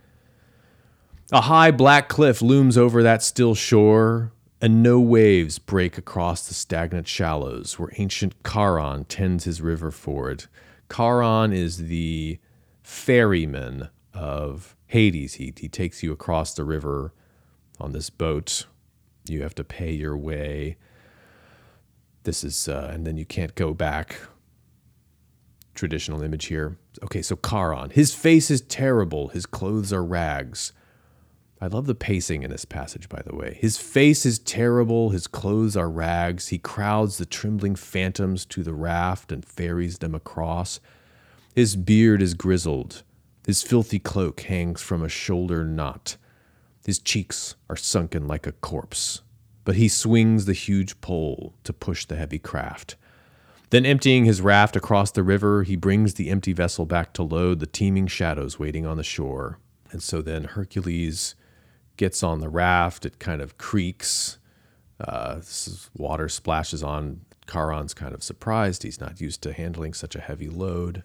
A high black cliff looms over that still shore, and no waves break across the stagnant shallows where ancient Charon tends his river ford. Charon is the ferryman of Hades. He takes you across the river on this boat. You have to pay your way. This is, and then you can't go back. Traditional image here. Okay, so Charon. His face is terrible. His clothes are rags. I love the pacing in this passage, by the way. His face is terrible. His clothes are rags. He crowds the trembling phantoms to the raft and ferries them across. His beard is grizzled. His filthy cloak hangs from a shoulder knot. His cheeks are sunken like a corpse, but he swings the huge pole to push the heavy craft. Then emptying his raft across the river, he brings the empty vessel back to load the teeming shadows waiting on the shore. And so then Hercules gets on the raft. It kind of creaks. Water splashes on. Charon's kind of surprised. He's not used to handling such a heavy load.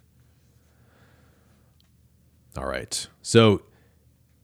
All right. So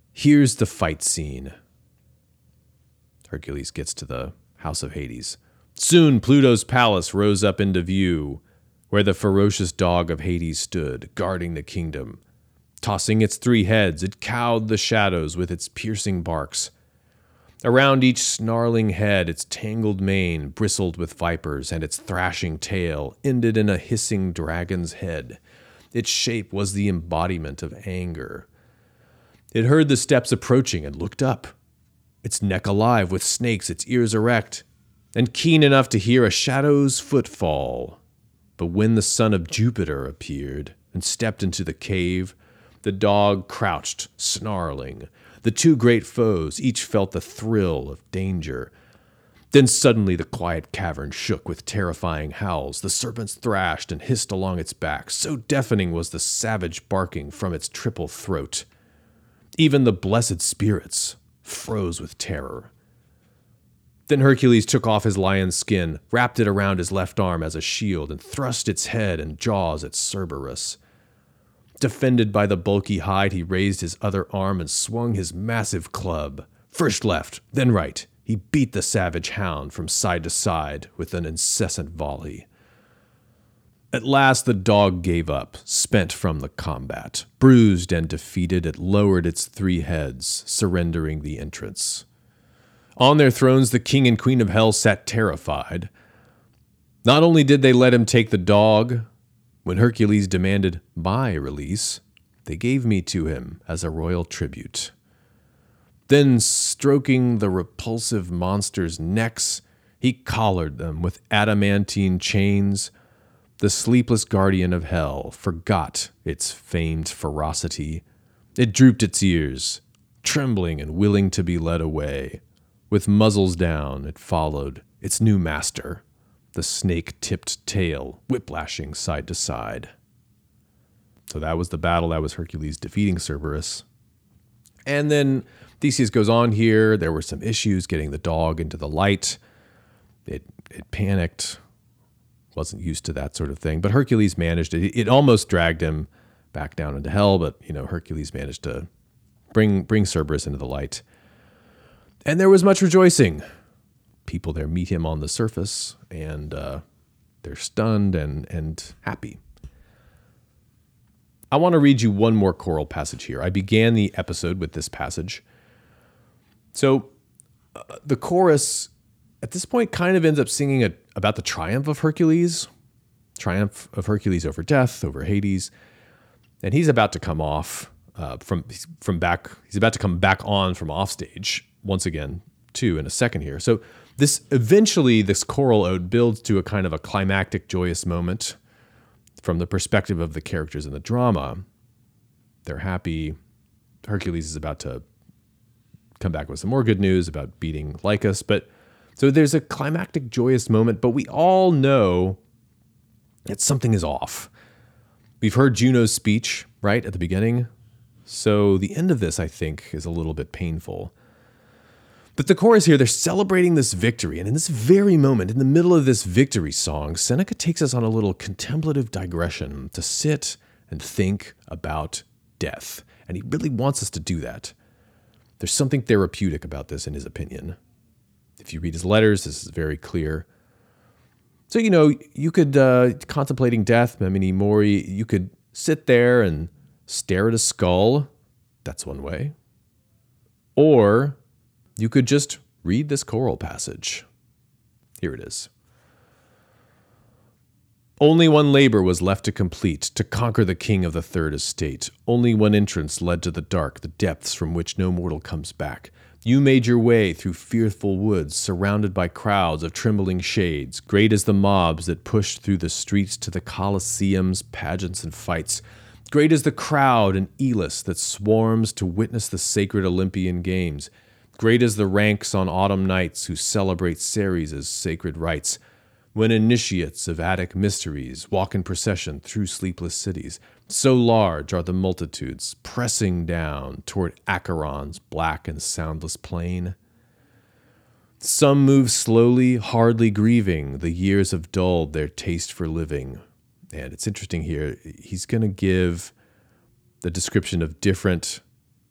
here's the fight scene. Hercules gets to the house of Hades. Soon Pluto's palace rose up into view, where the ferocious dog of Hades stood, guarding the kingdom. Tossing its 3 heads, it cowed the shadows with its piercing barks. Around each snarling head, its tangled mane bristled with vipers, and its thrashing tail ended in a hissing dragon's head. Its shape was the embodiment of anger. It heard the steps approaching and looked up, its neck alive with snakes, its ears erect, and keen enough to hear a shadow's footfall. But when the son of Jupiter appeared and stepped into the cave, the dog crouched, snarling. The 2 great foes each felt the thrill of danger. Then suddenly the quiet cavern shook with terrifying howls. The serpents thrashed and hissed along its back. So deafening was the savage barking from its triple throat. Even the blessed spirits froze with terror. Then Hercules took off his lion's skin, wrapped it around his left arm as a shield, and thrust its head and jaws at Cerberus. Defended by the bulky hide, he raised his other arm and swung his massive club. First left, then right, he beat the savage hound from side to side with an incessant volley. At last the dog gave up, spent from the combat. Bruised and defeated, it lowered its 3 heads, surrendering the entrance. On their thrones, the king and queen of hell sat terrified. Not only did they let him take the dog, when Hercules demanded my release, they gave me to him as a royal tribute. Then, stroking the repulsive monsters' necks, he collared them with adamantine chains. The sleepless guardian of hell forgot its famed ferocity. It drooped its ears, trembling and willing to be led away. With muzzles down, it followed its new master, the snake-tipped tail whiplashing side to side. So that was the battle. That was Hercules defeating Cerberus. And then Theseus goes on here. There were some issues getting the dog into the light. It panicked, wasn't used to that sort of thing. But Hercules managed it. It almost dragged him back down into hell, but Hercules managed to bring Cerberus into the light. And there was much rejoicing. People there meet him on the surface, and they're stunned and happy. I want to read you one more choral passage here. I began the episode with this passage. So the chorus at this point kind of ends up singing about the triumph of Hercules over death, over Hades. And he's about to come off from back. He's about to come back on from offstage once again, too, in a second here. So this choral ode builds to a kind of a climactic, joyous moment from the perspective of the characters in the drama. They're happy. Hercules is about to come back with some more good news about beating Lycus. But so there's a climactic, joyous moment, but we all know that something is off. We've heard Juno's speech, right, at the beginning. So the end of this, I think, is a little bit painful. But the chorus here, they're celebrating this victory. And in this very moment, in the middle of this victory song, Seneca takes us on a little contemplative digression to sit and think about death. And he really wants us to do that. There's something therapeutic about this, in his opinion. If you read his letters, this is very clear. So, you could, contemplating death, Memini Mori, you could sit there and stare at a skull. That's one way. Or you could just read this choral passage. Here it is. Only one labor was left to complete, to conquer the king of the third estate. Only one entrance led to the dark, the depths from which no mortal comes back. You made your way through fearful woods, surrounded by crowds of trembling shades, great as the mobs that pushed through the streets to the Colosseum's pageants and fights. Great as the crowd in Elis that swarms to witness the sacred Olympian games. Great as the ranks on autumn nights who celebrate Ceres' sacred rites, when initiates of Attic mysteries walk in procession through sleepless cities. So large are the multitudes pressing down toward Acheron's black and soundless plain. Some move slowly, hardly grieving. The years have dulled their taste for living. And it's interesting here. He's going to give the description of different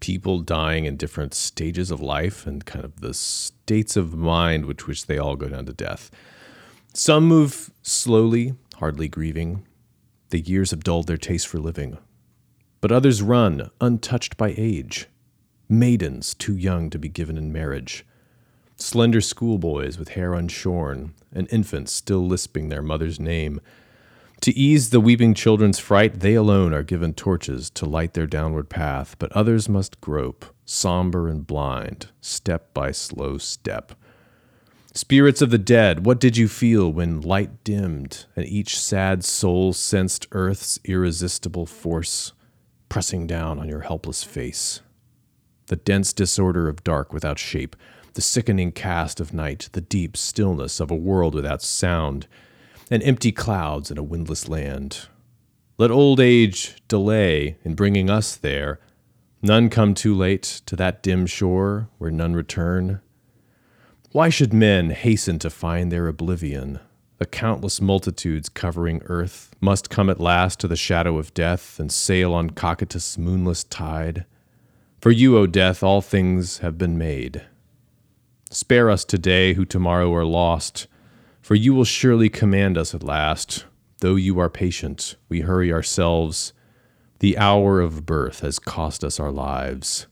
people dying in different stages of life and kind of the states of mind with which they all go down to death. Some move slowly, hardly grieving. The years have dulled their taste for living. But others run, untouched by age. Maidens too young to be given in marriage. Slender schoolboys with hair unshorn, and infants still lisping their mother's name. To ease the weeping children's fright, they alone are given torches to light their downward path, but others must grope, somber and blind, step by slow step. Spirits of the dead, what did you feel when light dimmed, and each sad soul sensed earth's irresistible force pressing down on your helpless face? The dense disorder of dark without shape, the sickening cast of night, the deep stillness of a world without sound, and empty clouds in a windless land. Let old age delay in bringing us there. None come too late to that dim shore where none return. Why should men hasten to find their oblivion? The countless multitudes covering earth must come at last to the shadow of death and sail on Cocytus' moonless tide. For you, O death, all things have been made. Spare us today who tomorrow are lost, for you will surely command us at last. Though you are patient, we hurry ourselves. The hour of birth has cost us our lives.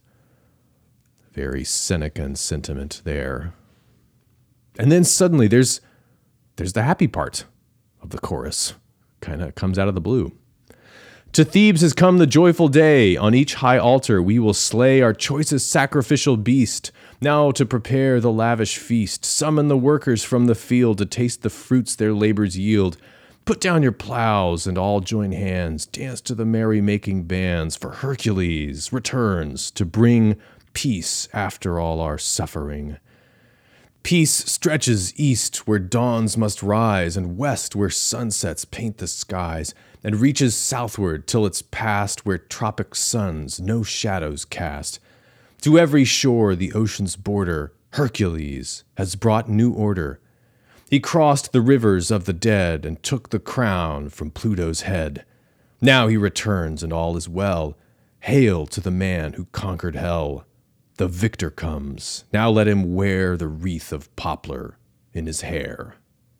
Very Senecan sentiment there. And then suddenly there's the happy part of the chorus. Kind of comes out of the blue. To Thebes has come the joyful day. On each high altar we will slay our choicest sacrificial beast. Now to prepare the lavish feast, summon the workers from the field to taste the fruits their labors yield. Put down your plows and all join hands. Dance to the merry-making bands, for Hercules returns to bring peace after all our suffering. Peace stretches east where dawns must rise, and west where sunsets paint the skies, and reaches southward till it's past where tropic suns no shadows cast. To every shore the ocean's border, Hercules has brought new order. He crossed the rivers of the dead and took the crown from Pluto's head. Now he returns and all is well. Hail to the man who conquered hell. The victor comes. Now let him wear the wreath of poplar in his hair.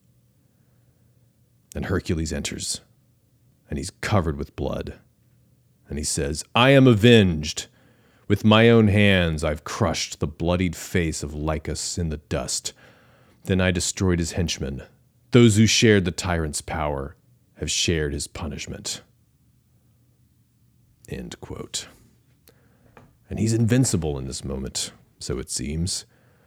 And Hercules enters, and he's covered with blood. And he says, I am avenged. With my own hands I've crushed the bloodied face of Lycus in the dust. Then I destroyed his henchmen. Those who shared the tyrant's power have shared his punishment. End quote. And he's invincible in this moment, so it seems.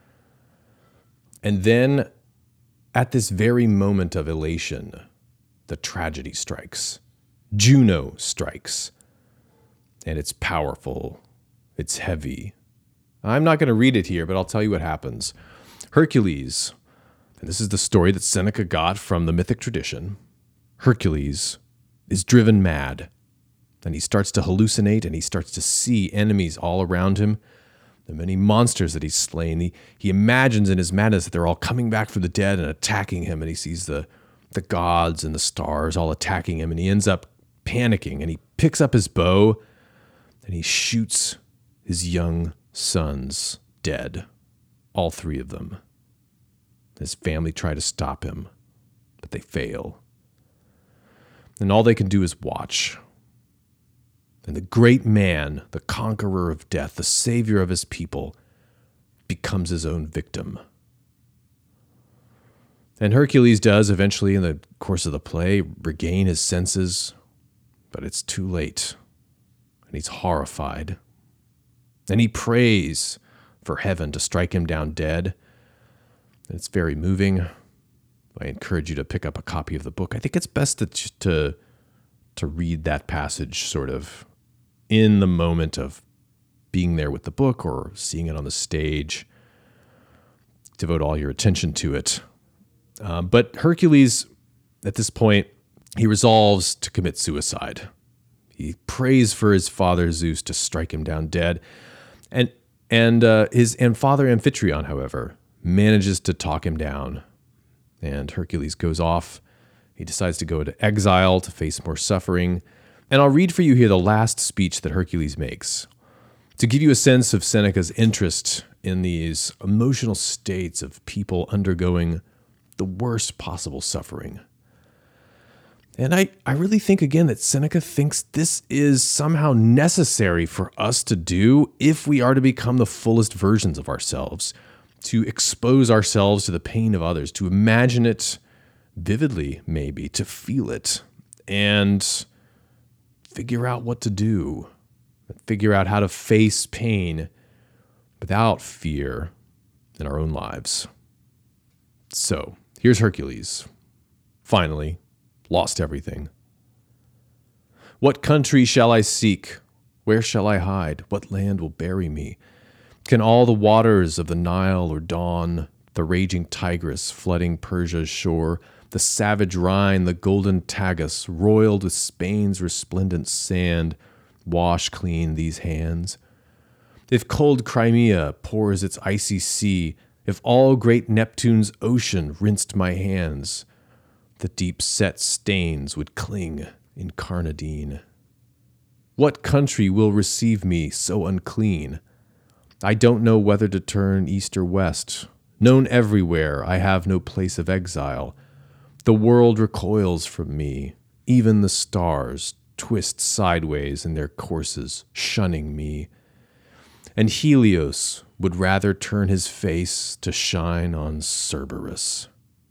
And then, at this very moment of elation, the tragedy strikes. Juno strikes. And it's powerful. It's heavy. I'm not going to read it here, but I'll tell you what happens. Hercules, and this is the story that Seneca got from the mythic tradition, Hercules is driven mad. And he starts to hallucinate, and he starts to see enemies all around him, the many monsters that he's slain. He imagines in his madness that they're all coming back from the dead and attacking him, and he sees the gods and the stars all attacking him, and he ends up panicking, and he picks up his bow, and he shoots his young sons dead, all three of them. His family try to stop him, but they fail. And all they can do is watch. And the great man, the conqueror of death, the savior of his people, becomes his own victim. And Hercules does eventually, in the course of the play, regain his senses, but it's too late. And he's horrified. And he prays for heaven to strike him down dead. And it's very moving. I encourage you to pick up a copy of the book. I think it's best to read that passage sort of in the moment of being there with the book or seeing it on the stage. Devote all your attention to it. But Hercules, at this point, he resolves to commit suicide. He prays for his father Zeus to strike him down dead. And his father Amphitryon, however, manages to talk him down. And Hercules goes off. He decides to go into exile to face more suffering. And I'll read for you here the last speech that Hercules makes. To give you a sense of Seneca's interest in these emotional states of people undergoing the worst possible suffering. And I really think, again, that Seneca thinks this is somehow necessary for us to do if we are to become the fullest versions of ourselves, to expose ourselves to the pain of others, to imagine it vividly, maybe, to feel it, and figure out what to do, figure out how to face pain without fear in our own lives. So, here's Hercules. Finally, lost everything. What country shall I seek? Where shall I hide? What land will bury me? Can all the waters of the Nile or Dawn, the raging Tigris flooding Persia's shore, the savage Rhine, the golden Tagus, roiled with Spain's resplendent sand, wash clean these hands? If cold Crimea pours its icy sea, if all great Neptune's ocean rinsed my hands, the deep-set stains would cling incarnadine. What country will receive me so unclean? I don't know whether to turn east or west. Known everywhere, I have no place of exile. The world recoils from me. Even the stars twist sideways in their courses, shunning me. And Helios would rather turn his face to shine on Cerberus.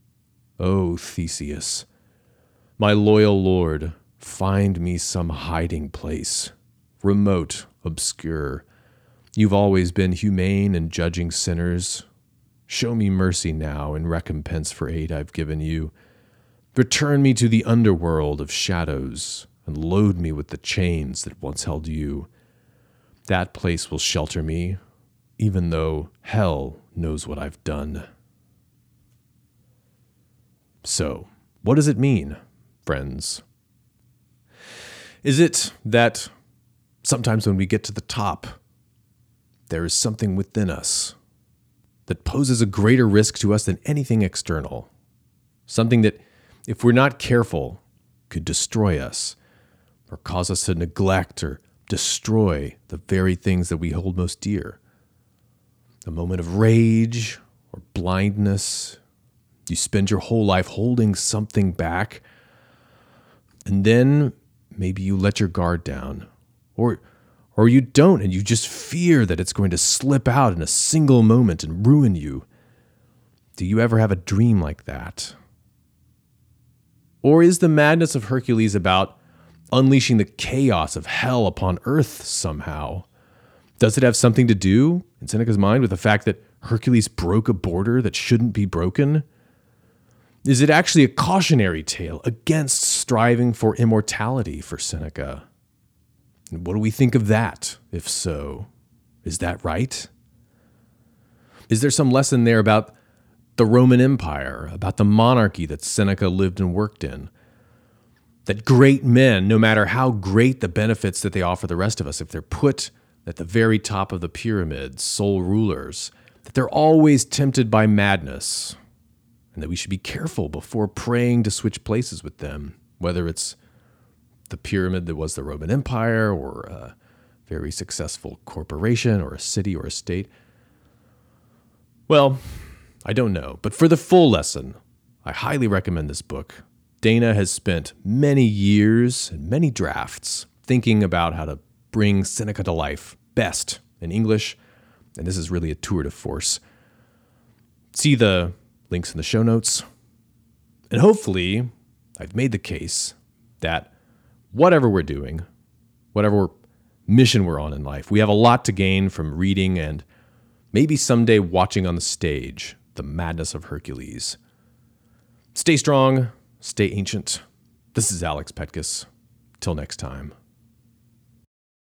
O Theseus, my loyal lord, find me some hiding place, remote, obscure. You've always been humane in judging sinners. Show me mercy now in recompense for aid I've given you. Return me to the underworld of shadows and load me with the chains that once held you. That place will shelter me, even though hell knows what I've done. So, what does it mean, friends? Is it that sometimes when we get to the top, there is something within us that poses a greater risk to us than anything external? Something that, if we're not careful, could destroy us or cause us to neglect or destroy the very things that we hold most dear. A moment of rage or blindness. You spend your whole life holding something back, and then maybe you let your guard down, or you don't, and you just fear that it's going to slip out in a single moment and ruin you. Do you ever have a dream like that? Or is the madness of Hercules about unleashing the chaos of hell upon earth somehow? Does it have something to do, in Seneca's mind, with the fact that Hercules broke a border that shouldn't be broken? Is it actually a cautionary tale against striving for immortality for Seneca? And what do we think of that, if so? Is that right? Is there some lesson there about the Roman Empire, about the monarchy that Seneca lived and worked in? That great men, no matter how great the benefits that they offer the rest of us, if they're put at the very top of the pyramid, sole rulers, that they're always tempted by madness, and that we should be careful before praying to switch places with them, whether it's the pyramid that was the Roman Empire or a very successful corporation or a city or a state. Well, I don't know, but for the full lesson, I highly recommend this book. Dana has spent many years and many drafts thinking about how to bring Seneca to life best in English, and this is really a tour de force. See the links in the show notes. And hopefully, I've made the case that whatever we're doing, whatever mission we're on in life, we have a lot to gain from reading and maybe someday watching on the stage The Madness of Hercules. Stay strong, stay ancient. This is Alex Petkus. Till next time.